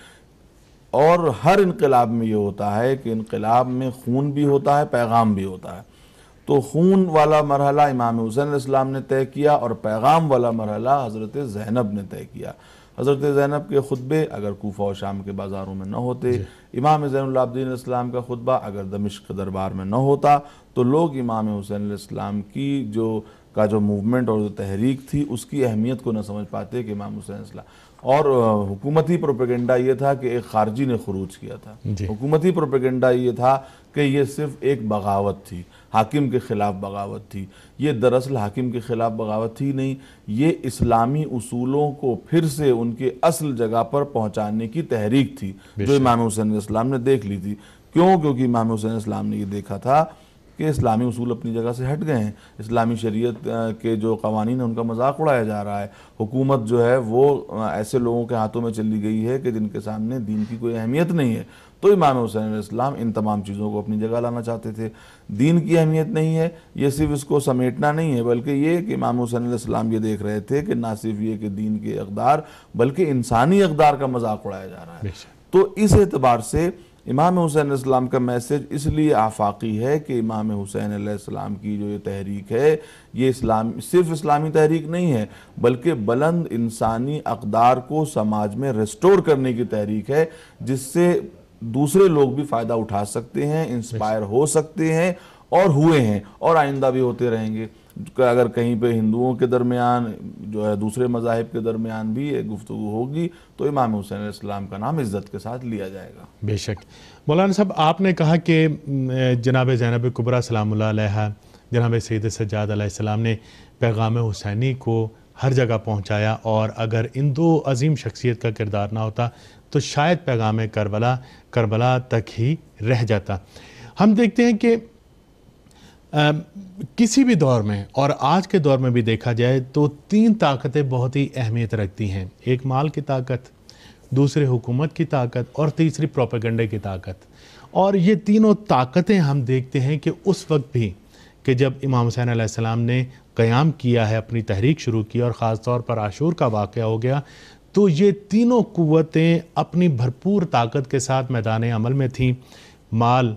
اور ہر انقلاب میں یہ ہوتا ہے کہ انقلاب میں خون بھی ہوتا ہے، پیغام بھی ہوتا ہے۔ تو خون والا مرحلہ امام حسین علیہ السلام نے طے کیا، اور پیغام والا مرحلہ حضرت زینب نے طے کیا۔ حضرت زینب کے خطبے اگر کوفہ و شام کے بازاروں میں نہ ہوتے، امام زین العابدین علیہ السلام کا خطبہ اگر دمشق کے دربار میں نہ ہوتا، تو لوگ امام حسین علیہ السلام کی جو کا جو موومنٹ اور جو تحریک تھی اس کی اہمیت کو نہ سمجھ پاتے کہ امام حسین علیہ السلام۔ اور حکومتی پروپیگنڈا یہ تھا کہ ایک خارجی نے خروج کیا تھا، حکومتی پروپیگنڈا یہ تھا کہ یہ صرف ایک بغاوت تھی، حاکم کے خلاف بغاوت تھی۔ یہ دراصل حاکم کے خلاف بغاوت تھی نہیں، یہ اسلامی اصولوں کو پھر سے ان کے اصل جگہ پر پہنچانے کی تحریک تھی جو امام حسین علیہ السلام نے دیکھ لی تھی۔ کیوں؟ کیونکہ امام حسین علیہ السلام نے یہ دیکھا تھا کہ اسلامی اصول اپنی جگہ سے ہٹ گئے ہیں، اسلامی شریعت کے جو قوانین ہیں ان کا مذاق اڑایا جا رہا ہے، حکومت جو ہے وہ ایسے لوگوں کے ہاتھوں میں چلی گئی ہے کہ جن کے سامنے دین کی کوئی اہمیت نہیں ہے۔ تو امام حسین علیہ السلام ان تمام چیزوں کو اپنی جگہ لانا چاہتے تھے۔ دین کی اہمیت نہیں ہے، یہ صرف اس کو سمیٹنا نہیں ہے، بلکہ یہ کہ امام حسین علیہ السلام یہ دیکھ رہے تھے کہ نہ صرف یہ کہ دین کے اقدار بلکہ انسانی اقدار کا مذاق اڑایا جا رہا ہے۔ تو اس اعتبار سے امام حسین علیہ السلام کا میسج اس لیے آفاقی ہے کہ امام حسین علیہ السلام کی جو یہ تحریک ہے یہ اسلام صرف اسلامی تحریک نہیں ہے بلکہ بلند انسانی اقدار کو سماج میں ریسٹور کرنے کی تحریک ہے، جس سے دوسرے لوگ بھی فائدہ اٹھا سکتے ہیں، انسپائر ہو سکتے ہیں، اور ہوئے ہیں اور آئندہ بھی ہوتے رہیں گے۔ اگر کہیں پہ ہندوؤں کے درمیان جو ہے دوسرے مذاہب کے درمیان بھی ایک گفتگو ہوگی تو امام حسین علیہ السلام کا نام عزت کے ساتھ لیا جائے گا۔ بے شک۔ مولانا صاحب، آپ نے کہا کہ جناب زینب کبریٰ سلام اللہ علیہا، جناب سید سجاد علیہ السلام نے پیغام حسینی کو ہر جگہ پہنچایا، اور اگر ان دو عظیم شخصیت کا کردار نہ ہوتا تو شاید پیغام کربلا کربلا تک ہی رہ جاتا۔ ہم دیکھتے ہیں کہ کسی بھی دور میں، اور آج کے دور میں بھی دیکھا جائے تو تین طاقتیں بہت ہی اہمیت رکھتی ہیں، ایک مال کی طاقت، دوسرے حکومت کی طاقت، اور تیسری پروپیگنڈے کی طاقت۔ اور یہ تینوں طاقتیں ہم دیکھتے ہیں کہ اس وقت بھی کہ جب امام حسین علیہ السلام نے قیام کیا ہے، اپنی تحریک شروع کی، اور خاص طور پر عاشور کا واقعہ ہو گیا، تو یہ تینوں قوتیں اپنی بھرپور طاقت کے ساتھ میدان عمل میں تھیں۔ مال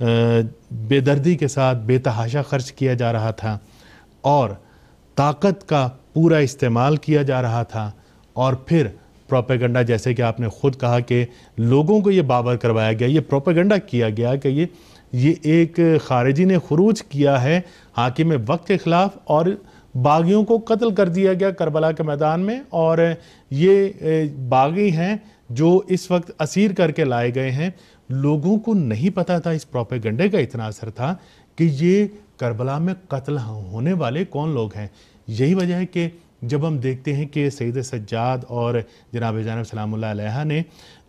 بے دردی کے ساتھ بے تحاشا خرچ کیا جا رہا تھا، اور طاقت کا پورا استعمال کیا جا رہا تھا، اور پھر پروپیگنڈا، جیسے کہ آپ نے خود کہا کہ لوگوں کو یہ باور کروایا گیا، یہ پروپیگنڈا کیا گیا کہ یہ یہ ایک خارجی نے خروج کیا ہے حاکم وقت کے خلاف، اور باغیوں کو قتل کر دیا گیا کربلا کے میدان میں، اور یہ باغی ہیں جو اس وقت اسیر کر کے لائے گئے ہیں۔ لوگوں کو نہیں پتا تھا، اس پروپیگنڈے کا اتنا اثر تھا کہ یہ کربلا میں قتل ہونے والے کون لوگ ہیں۔ یہی وجہ ہے کہ جب ہم دیکھتے ہیں کہ سید سجاد اور جناب زینب سلام اللہ علیہ نے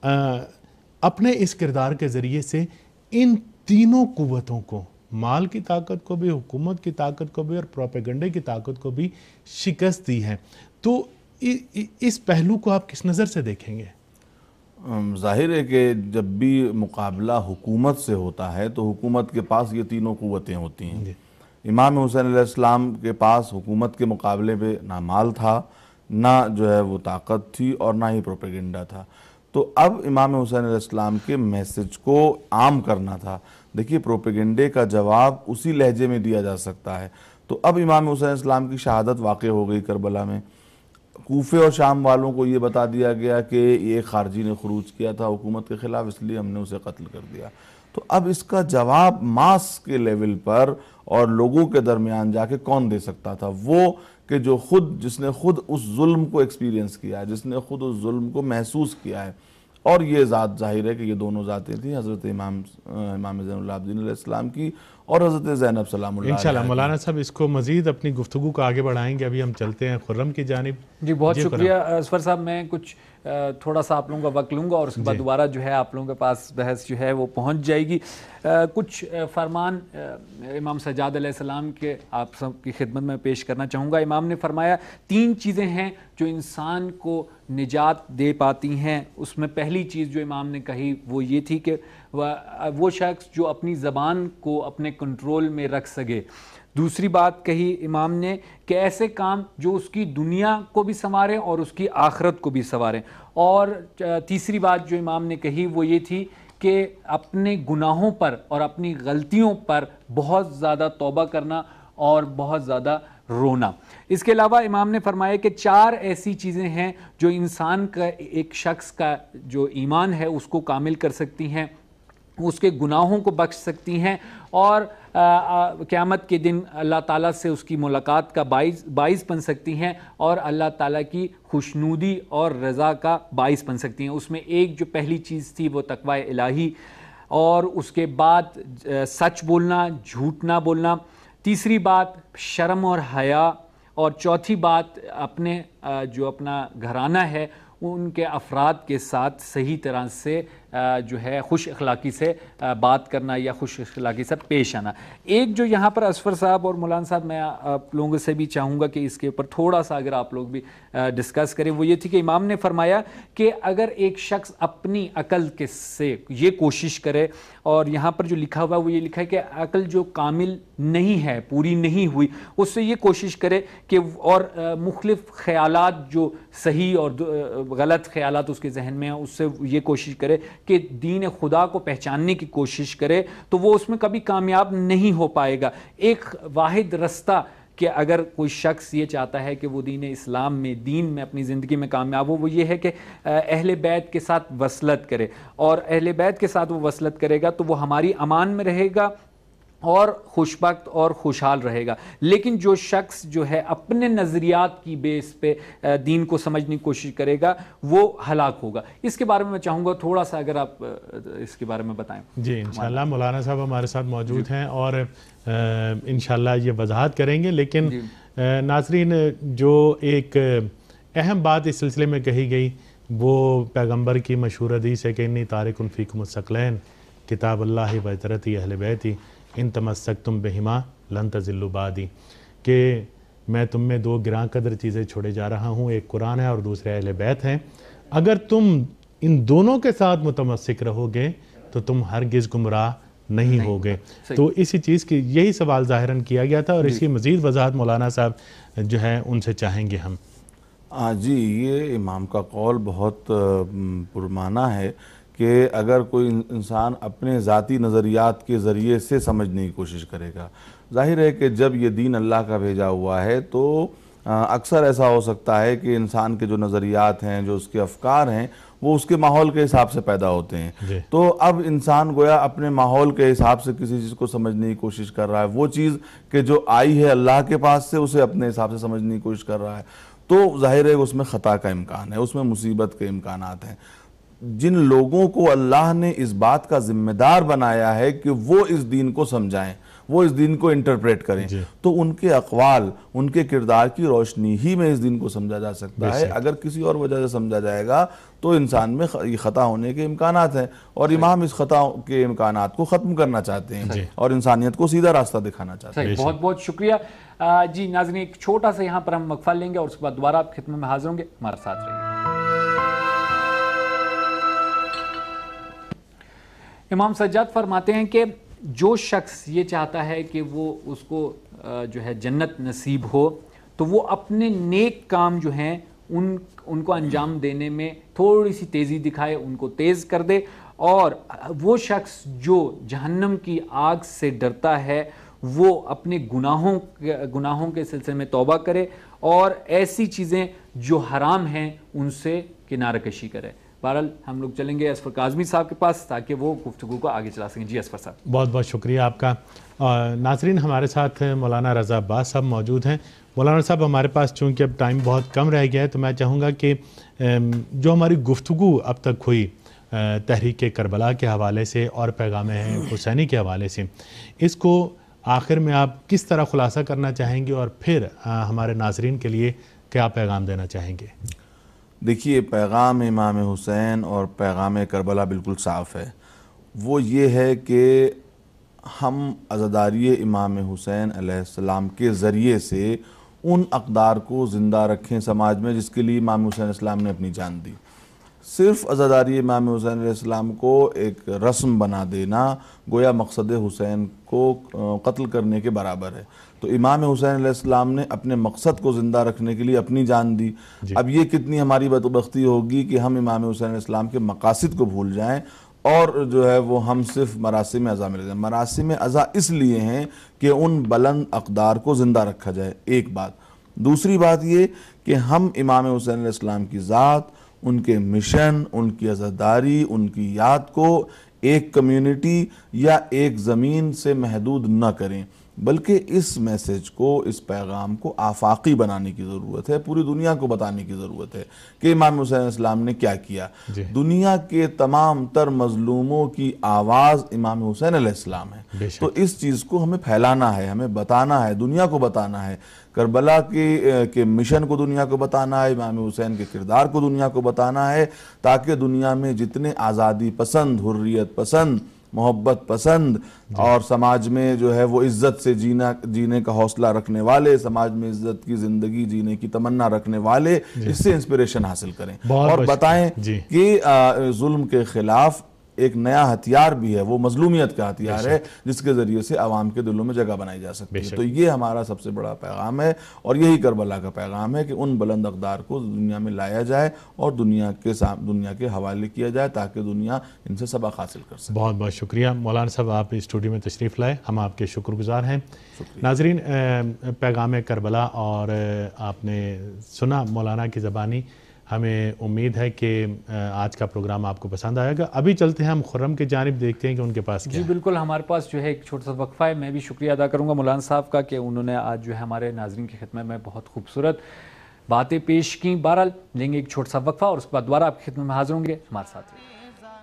اپنے اس کردار کے ذریعے سے ان تینوں قوتوں کو، مال کی طاقت کو بھی، حکومت کی طاقت کو بھی، اور پروپیگنڈے کی طاقت کو بھی شکست دی ہے۔ تو اس پہلو کو آپ کس نظر سے دیکھیں گے؟ ظاہر ہے کہ جب بھی مقابلہ حکومت سے ہوتا ہے تو حکومت کے پاس یہ تینوں قوتیں ہوتی ہیں۔ امام حسین علیہ السلام کے پاس حکومت کے مقابلے پہ نہ مال تھا، نہ جو ہے وہ طاقت تھی، اور نہ ہی پروپیگنڈا تھا۔ تو اب امام حسین علیہ السلام کے میسج کو عام کرنا تھا۔ دیکھیے پروپیگنڈے کا جواب اسی لہجے میں دیا جا سکتا ہے۔ تو اب امام حسین علیہ السلام کی شہادت واقع ہو گئی کربلا میں، کوفے اور شام والوں کو یہ بتا دیا گیا کہ یہ خارجی نے خروج کیا تھا حکومت کے خلاف، اس لیے ہم نے اسے قتل کر دیا۔ تو اب اس کا جواب ماس کے لیول پر اور لوگوں کے درمیان جا کے کون دے سکتا تھا؟ وہ کہ جو خود جس نے خود اس ظلم کو ایکسپیرینس کیا ہے، جس نے خود اس ظلم کو محسوس کیا ہے، اور یہ ذات ظاہر ہے کہ یہ دونوں ذاتیں تھیں، حضرت امام امام زین العابدین علیہ السلام کی اور حضرت زینب سلام اللہ علیہ۔ انشاءاللہ مولانا صاحب اس کو مزید اپنی گفتگو کو آگے بڑھائیں گے، ابھی ہم چلتے ہیں خرم کی جانب۔ جی بہت شکریہ اسفر صاحب، میں کچھ تھوڑا سا آپ لوگوں کا وقت لوں گا، اور اس کے بعد دوبارہ جو ہے آپ لوگوں کے پاس بحث جو ہے وہ پہنچ جائے گی۔ کچھ فرمان امام سجاد علیہ السلام کے آپ سب کی خدمت میں پیش کرنا چاہوں گا۔ امام نے فرمایا تین چیزیں ہیں جو انسان کو نجات دے پاتی ہیں۔ اس میں پہلی چیز جو امام نے کہی وہ یہ تھی کہ وہ شخص جو اپنی زبان کو اپنے کنٹرول میں رکھ سکے۔ دوسری بات کہی امام نے کہ ایسے کام جو اس کی دنیا کو بھی سنواریں اور اس کی آخرت کو بھی سنواریں۔ اور تیسری بات جو امام نے کہی وہ یہ تھی کہ اپنے گناہوں پر اور اپنی غلطیوں پر بہت زیادہ توبہ کرنا اور بہت زیادہ رونا۔ اس کے علاوہ امام نے فرمایا کہ چار ایسی چیزیں ہیں جو انسان کا، ایک شخص کا جو ایمان ہے اس کو کامل کر سکتی ہیں، اس کے گناہوں کو بخش سکتی ہیں، اور قیامت کے دن اللہ تعالیٰ سے اس کی ملاقات کا باعث باعث بن سکتی ہیں، اور اللہ تعالیٰ کی خوشنودی اور رضا کا باعث بن سکتی ہیں۔ اس میں ایک جو پہلی چیز تھی وہ تقوی الہی، اور اس کے بعد سچ بولنا، جھوٹ نہ بولنا، تیسری بات شرم اور حیا، اور چوتھی بات اپنے جو اپنا گھرانہ ہے ان کے افراد کے ساتھ صحیح طرح سے جو ہے خوش اخلاقی سے بات کرنا یا خوش اخلاقی سے پیش آنا۔ ایک جو یہاں پر اسفر صاحب اور مولانا صاحب میں آپ لوگوں سے بھی چاہوں گا کہ اس کے اوپر تھوڑا سا اگر آپ لوگ بھی ڈسکس کریں، وہ یہ تھی کہ امام نے فرمایا کہ اگر ایک شخص اپنی عقل کے سے یہ کوشش کرے، اور یہاں پر جو لکھا ہوا ہے وہ یہ لکھا ہے کہ عقل جو کامل نہیں ہے، پوری نہیں ہوئی، اس سے یہ کوشش کرے کہ اور مختلف خیالات جو صحیح اور غلط خیالات اس کے ذہن میں ہیں اس سے یہ کوشش کرے کہ دین خدا کو پہچاننے کی کوشش کرے، تو وہ اس میں کبھی کامیاب نہیں ہو پائے گا۔ ایک واحد رستہ کہ اگر کوئی شخص یہ چاہتا ہے کہ وہ دین اسلام میں، دین میں اپنی زندگی میں کامیاب ہو، وہ یہ ہے کہ اہل بیت کے ساتھ وصلت کرے، اور اہل بیت کے ساتھ وہ وصلت کرے گا تو وہ ہماری امان میں رہے گا اور خوشبخت اور خوشحال رہے گا۔ لیکن جو شخص جو ہے اپنے نظریات کی بیس پہ دین کو سمجھنے کی کوشش کرے گا وہ ہلاک ہوگا۔ اس کے بارے میں میں چاہوں گا تھوڑا سا اگر آپ اس کے بارے میں بتائیں۔ جی انشاءاللہ مولانا صاحب ہمارے ساتھ موجود ہیں اور انشاءاللہ یہ وضاحت کریں گے، لیکن नाज़रीन, जो एक अहम बात इस सिलसिले में कही गई वो पैगंबर की मशहूर हदीस है कि इन्नी तारिकुन फ़ीकुम सक़लैन किताब अल्लाह व इतरती अहल बैती इन तमस्सकतुम बिहिमा लन तज़िल्लु बादी, कि मैं तुम में दो गिरां कदर चीज़ें छोड़े जा रहा हूँ, एक कुरान है और दूसरे अहल बैत हैं। अगर तुम इन दोनों के साथ मुतमस्सिक रहोगे तो तुम हरगिज़ गुमराह नहीं, नहीं होगे। तो इसी चीज़ की यही सवाल ज़ाहिरन किया गया था और इसकी मज़ीद वजाहत मौलाना साहब जो है उनसे चाहेंगे हम। हाँ जी, ये इमाम का कौल बहुत पुरमाना है कि अगर कोई इंसान अपने ज़ाती नज़रियात के ज़रिए से समझने की कोशिश करेगा, ज़ाहिर है कि जब ये दीन अल्लाह का भेजा हुआ है तो अक्सर ऐसा हो सकता है कि इंसान के जो नज़रियात हैं, जो उसके अफ़कार हैं, वो उसके माहौल के हिसाब से पैदा होते हैं। तो अब इंसान गोया अपने माहौल के हिसाब से किसी चीज़ को समझने की कोशिश कर रहा है, वो चीज़ कि जो आई है अल्लाह के पास से उसे अपने हिसाब से समझने की कोशिश कर रहा है, तो ज़ाहिर है उसमें ख़ता का इम्कान है, उसमें मुसीबत के इम्कानात हैं। जिन लोगों को अल्लाह ने इस बात का ज़िम्मेदार बनाया है कि वो इस दीन को समझाएं, वो इस दीन को इंटरप्रेट करें, तो उनके अक़वाल, उनके किरदार की रोशनी ही में इस दीन को समझा जा सकता है। अगर किसी और वजह से समझा जाएगा तो इंसान में ख़ता होने के इम्कानात हैं और इमाम इस ख़ता के इम्कानात को ख़त्म करना चाहते हैं और इंसानियत को सीधा रास्ता दिखाना चाहते हैं। बहुत बहुत शुक्रिया जी। नाज़रीन, एक छोटा सा यहाँ पर हम वक्फा लेंगे और उसके बाद दोबारा आप खिदमत में हाजिर होंगे, हमारे साथ रहिए। इमाम सज्जाद फरमाते हैं कि जो शख्स ये चाहता है कि वो उसको जो है जन्नत नसीब हो, तो वो अपने नेक काम जो हैं उन उनको अंजाम देने में थोड़ी सी तेज़ी दिखाए, उनको तेज़ कर दे, और वो शख्स जो जहन्नम की आग से डरता है वो अपने गुनाहों गुनाहों के सिलसिले में तौबा करे और ऐसी चीज़ें जो हराम हैं उनसे किनारा कशी करे। बहरहाल हम लोग चलेंगे असफर काज़मी साहब के पास ताकि वो गुफ्तगू को आगे चला सकें। जी असफर साहब। बहुत बहुत शुक्रिया आपका। नाज़रीन, हमारे साथ मौलाना रज़ा अब्बास साहब मौजूद हैं। मौलाना साहब, हमारे पास चूँकि अब टाइम बहुत कम रह गया है तो मैं चाहूँगा कि जो हमारी गुफ्तगू अब तक हुई तहरीक करबला के हवाले से और पैगाम हुसैनी के हवाले से, इसको आखिर में आप किस तरह खुलासा करना चाहेंगे और फिर हमारे नाज़रीन के लिए क्या पैगाम देना चाहेंगे? देखिए, पैगाम इमाम हुसैन और पैगाम करबला बिल्कुल साफ़ है। वो ये है कि हम अज़ादारी इमाम हुसैन अलैहिस्सलाम के ज़रिए से उन अक़दार को ज़िंदा रखें समाज में जिसके लिए इमाम हुसैन अलैहिस्सलाम ने अपनी जान दी। सिर्फ़ अज़ादारी इमाम हुसैन अलैहिस्सलाम को एक रस्म बना देना गोया मकसद हुसैन को कत्ल करने के बराबर है। तो इमाम हुसैन अलैहिस्सलाम ने अपने मकसद को ज़िंदा रखने के लिए अपनी जान दी। अब ये कितनी हमारी बदबख्ती होगी कि हम इमाम हुसैन अलैहिस्सलाम के मकासद को भूल जाएं और जो है वो हम सिर्फ मरासिम अज़ा में ले जाएं। मरासिम अज़ा इसलिए हैं कि उन बुलंद अक़दार को ज़िंदा रखा जाए, एक बात। दूसरी बात ये कि हम इमाम हुसैन अलैहिस्सलाम की ज़ात, उनके मिशन, उनकी अज़ादारी, उनकी याद को एक कम्युनिटी या एक ज़मीन से महदूद न करें, बल्कि इस मैसेज को, इस पैगाम को आफाकी बनाने की ज़रूरत है, पूरी दुनिया को बताने की ज़रूरत है कि इमाम हुसैन अलैहिस्सलाम ने क्या किया। दुनिया के तमाम तर मज़लूमों की आवाज़ इमाम हुसैन अलैहिस्सलाम है। तो इस चीज़ को हमें फैलाना है, हमें बताना है, दुनिया को बताना है। करबला के, के मिशन को दुनिया को बताना है, इमाम हुसैन के किरदार को दुनिया को बताना है, ताकि दुनिया में जितने आज़ादी पसंद, हुर्रियत पसंद, मोहब्बत पसंद और समाज में जो है वो इज़्ज़त से जीना जीने का हौसला रखने वाले, समाज में इज़्ज़त की ज़िंदगी जीने की तमन्ना रखने वाले इससे इंस्पिरेशन हासिल करें और बताएं कि जुल्म के ख़िलाफ़ एक नया हथियार भी है, वो मजलूमियत का हथियार है जिसके ज़रिए से आवाम के दिलों में जगह बनाई जा सकती है। तो ये हमारा सबसे बड़ा पैगाम है और यही करबला का पैगाम है कि उन बुलंद अक़दार को दुनिया में लाया जाए और दुनिया के साथ दुनिया के हवाले किया जाए ताकि दुनिया इनसे सबक हासिल कर सके। बहुत बहुत शुक्रिया मौलाना साहब, आप इस स्टूडियो में तशरीफ़ लाए, हम आपके शुक्रगुज़ार हैं। नाज़रीन, पैगाम करबला और आपने सुना मौलाना की ज़बानी, हमें उम्मीद है कि आज का प्रोग्राम आपको पसंद आएगा। अभी चलते हैं हम खुर्रम की जानिब, देखते हैं कि उनके पास क्या जी है। बिल्कुल, हमारे पास जो है एक छोटा सा वक्फा है। मैं भी शुक्रिया अदा करूंगा मौलाना साहब का कि उन्होंने आज जो है हमारे नाज़रीन की खिदमत में बहुत खूबसूरत बातें पेश की। बहरहाल लेंगे एक छोटा सा वक्फा और उसके बाद दोबारा आपकी खिदमत में हाजिर होंगे, हमारे साथ रहिए।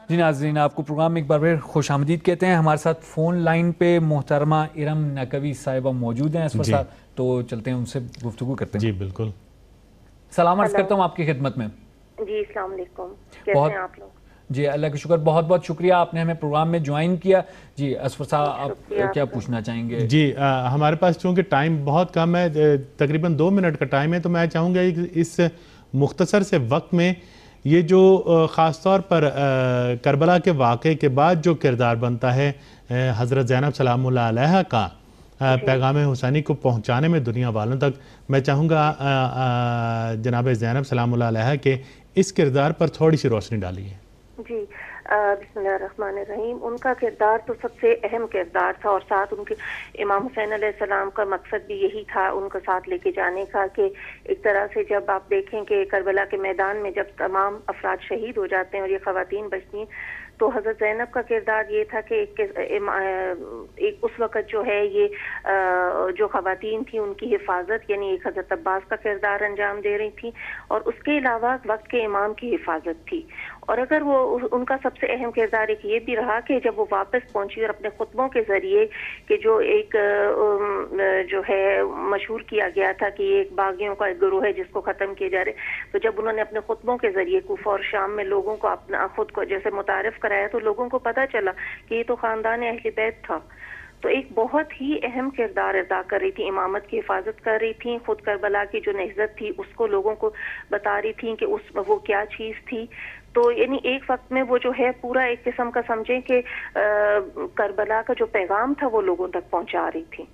جی ناظرین، آپ کو پروگرام میں ایک بار پھر خوش آمدید کہتے ہیں. ہمارے ساتھ فون لائن پہ محترمہ ارم نقوی صاحبہ موجود ہیں اس وقت, تو چلتے ہیں ان سے گفتگو کرتے ہیں. جی بالکل. سلام عرض کرتا ہوں آپ کی خدمت میں. جی السلام علیکم, کیسے ہیں آپ لوگ؟ جی اللہ کا شکر, بہت بہت شکریہ آپ نے ہمیں پروگرام میں جوائن کیا. جی اسفر صاحب آپ کیا پوچھنا چاہیں گے؟ جی ہمارے پاس چونکہ ٹائم بہت کم ہے, تقریباً دو منٹ کا ٹائم ہے, تو میں چاہوں گا اس مختصر سے وقت میں یہ جو خاص طور پر کربلا کے واقعے کے بعد جو کردار بنتا ہے حضرت زینب سلام اللہ علیہا کا پیغام حسینی کو پہنچانے میں دنیا والوں تک, میں چاہوں گا جناب زینب سلام اللہ علیہا کے اس کردار پر تھوڑی سی روشنی ڈالیے. جی بسم اللہ الرحمن الرحیم. ان کا کردار تو سب سے اہم کردار تھا, اور ساتھ ان کے امام حسین علیہ السلام کا مقصد بھی یہی تھا ان کو ساتھ لے کے جانے کا, کہ ایک طرح سے جب آپ دیکھیں کہ کربلا کے میدان میں جب تمام افراد شہید ہو جاتے ہیں اور یہ خواتین بچتی ہیں, تو حضرت زینب کا کردار یہ تھا کہ ایک ایک اس وقت جو ہے یہ جو خواتین تھیں ان کی حفاظت, یعنی ایک حضرت عباس کا کردار انجام دے رہی تھی, اور اس کے علاوہ وقت کے امام کی حفاظت تھی. اور اگر وہ ان کا سب سے اہم کردار ایک یہ بھی رہا کہ جب وہ واپس پہنچی اور اپنے خطبوں کے ذریعے, کہ جو ایک جو ہے مشہور کیا گیا تھا کہ یہ ایک باغیوں کا ایک گروہ ہے جس کو ختم کیے جا رہے, تو جب انہوں نے اپنے خطبوں کے ذریعے کوفہ اور شام میں لوگوں کو اپنا خود کو جیسے متعارف کرایا, تو لوگوں کو پتہ چلا کہ یہ تو خاندان اہل بیت تھا. تو ایک بہت ہی اہم کردار ادا کر رہی تھی, امامت کی حفاظت کر رہی تھی, خود کربلا کی جو نہضت تھی اس کو لوگوں کو بتا رہی تھی کہ اس وہ کیا چیز تھی. تو یعنی ایک وقت میں وہ جو ہے پورا ایک قسم کا سمجھیں کہ کربلا کا جو پیغام تھا وہ لوگوں تک پہنچا رہی تھی.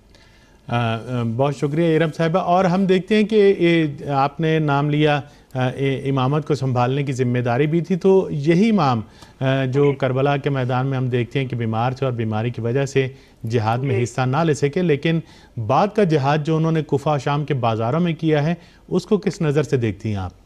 بہت شکریہ ارم صاحبہ. اور ہم دیکھتے ہیں کہ آپ نے نام لیا امامت کو سنبھالنے کی ذمہ داری بھی تھی, تو یہی امام جو کربلا کے میدان میں ہم دیکھتے ہیں کہ بیمار تھے اور بیماری کی وجہ سے جہاد میں حصہ نہ لے سکے, لیکن بعد کا جہاد جو انہوں نے کوفہ شام کے بازاروں میں کیا ہے اس کو کس نظر سے دیکھتی ہیں آپ؟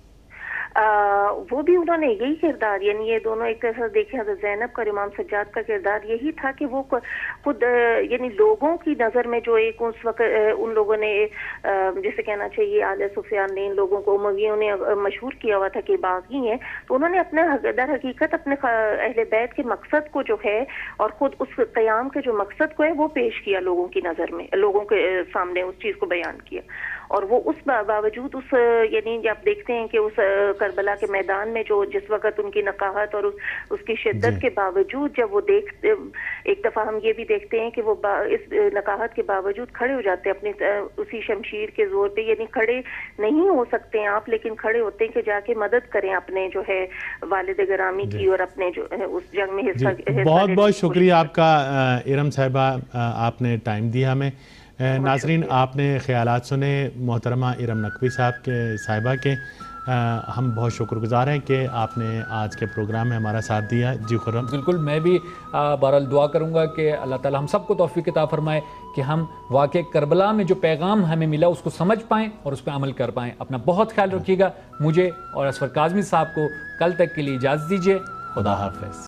وہ بھی انہوں نے یہی کردار, یعنی یہ دونوں ایک طرح سے دیکھیں, حضرت زینب کا اور امام سجاد کا کردار یہی تھا کہ وہ خود یعنی لوگوں کی نظر میں جو ایک اس وقت ان لوگوں نے جیسے کہنا چاہیے آل سفیان نے ان لوگوں کو امویوں نے مشہور کیا ہوا تھا کہ باغی ہیں, تو انہوں نے اپنے در حقیقت اپنے اہل بیت کے مقصد کو جو ہے اور خود اس قیام کے جو مقصد کو ہے وہ پیش کیا لوگوں کی نظر میں, لوگوں کے سامنے اس چیز کو بیان کیا. اور وہ اس باوجود اس یعنی جب دیکھتے ہیں کہ اس کربلا کے میدان میں جو جس وقت ان کی نقاہت اور اس کی شدت کے باوجود جب وہ دیکھتے, ایک دفعہ ہم یہ بھی دیکھتے ہیں کہ وہ اس نقاہت کے باوجود کھڑے ہو جاتے ہیں اپنی اسی شمشیر کے زور پہ, یعنی کھڑے نہیں ہو سکتے ہیں آپ لیکن کھڑے ہوتے ہیں کہ جا کے مدد کریں اپنے جو ہے والد گرامی کی اور اپنے جو اس جنگ میں حصہ. بہت بہت شکریہ آپ کا ارم صاحبہ, آپ نے ٹائم دیا ہمیں. ناظرین آپ نے خیالات سنے محترمہ ارم نقوی صاحب کے صاحبہ کے, ہم بہت شکر گزار ہیں کہ آپ نے آج کے پروگرام میں ہمارا ساتھ دیا. جی خرم. بالکل, میں بھی بہرحال دعا کروں گا کہ اللہ تعالی ہم سب کو توفیق عطا فرمائے کہ ہم واقع کربلا میں جو پیغام ہمیں ملا اس کو سمجھ پائیں اور اس پہ عمل کر پائیں. اپنا بہت خیال رکھیے گا. مجھے اور اسفر کاظمی صاحب کو کل تک کے لیے اجازت دیجیے. خدا حافظ.